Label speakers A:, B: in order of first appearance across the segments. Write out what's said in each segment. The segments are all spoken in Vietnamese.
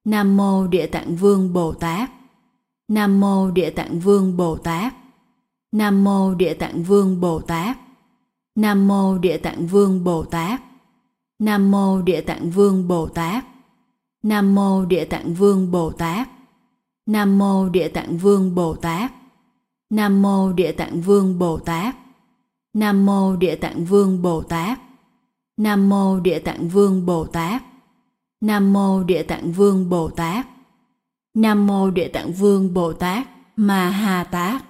A: Nam mô Địa Tạng Vương Bồ Tát. Nam mô Địa Tạng Vương Bồ Tát. Nam mô Địa Tạng Vương Bồ Tát. Nam mô Địa Tạng Vương Bồ Tát. Nam mô Địa Tạng Vương Bồ Tát. Nam mô Địa Tạng Vương Bồ Tát. Nam mô Địa Tạng Vương Bồ Tát. Nam mô Địa Tạng Vương Bồ Tát. Nam mô Địa Tạng Vương Bồ Tát. Nam mô Địa Tạng Vương Bồ Tát. Nam mô Địa Tạng Vương Bồ Tát. Nam mô Địa Tạng Vương Bồ Tát Ma Ha Tát.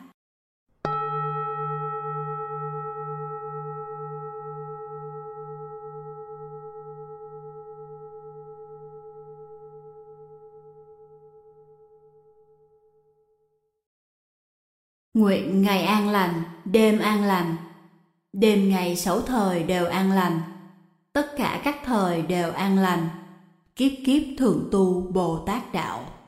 A: Nguyện ngày an lành, đêm an lành. Đêm ngày 6 thời đều an lành. Tất cả các thời đều an lành. Kiếp kiếp thường tu Bồ Tát đạo.